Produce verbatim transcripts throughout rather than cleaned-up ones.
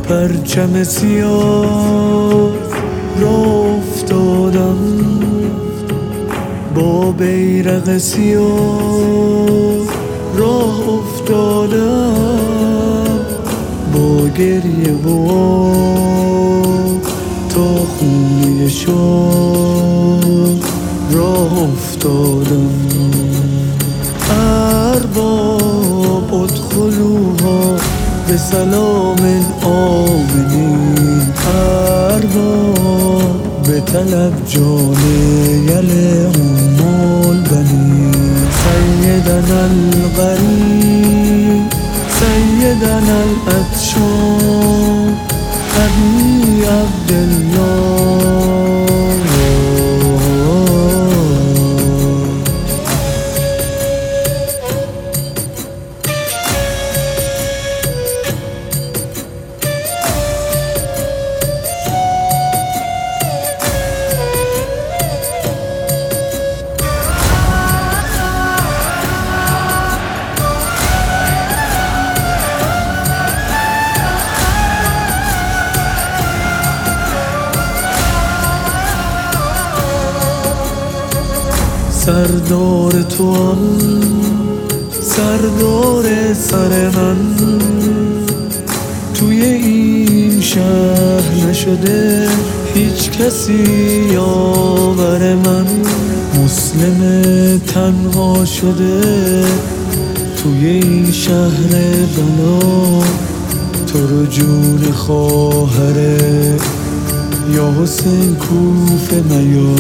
پرچم سیاه راه افتادم، با بیرق سیاه راه افتادم، با گریه و آه تا خونه شاه راه افتادم. ارباب ادخلوها به سلام آمنین، ارباب به طلب جان یل ام البنین. سیدنا الغریب سیدنا العطشان ابی عبدالله. سردار تو هم سردار سر من، توی این شهر نشده هیچ کسی یاور من. مسلم تنها شده توی این شهر بلا، تو رو جون خواهره یا حسین کوفه میا.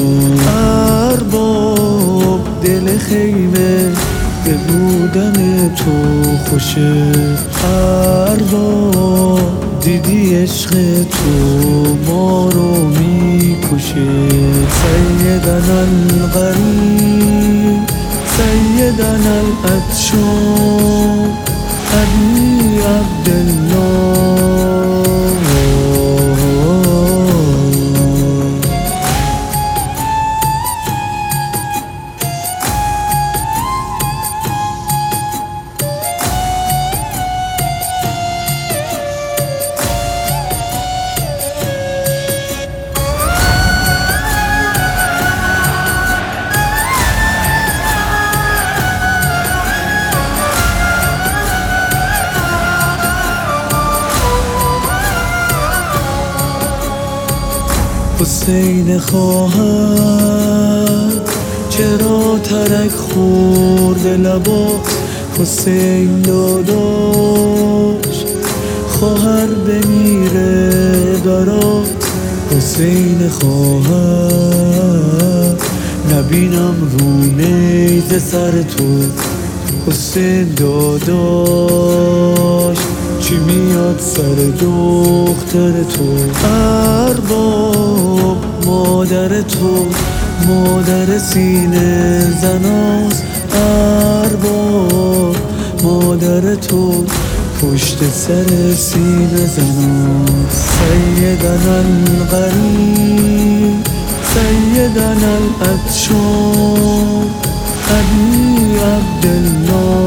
ارباب دل خیمه به بودن تو خوشه، ارباب دیدی عشق تو ما رو میکشه. سیدنا الغریب سیدنا العطشان ابی عبدالله. حسین خواهر چرا ترک خورد لبات، حسین داداش خواهر بمیره برات. حسین خواهر نبینم رو نیزه سر تو، حسین داداش چی میاد سر دختر تو. ارباب مادر تو مادر سینه زناست، ارباب مادر تو پشت سر سینه زناست. سیدنا الغریب سیدنا العطشان ابی عبدالله.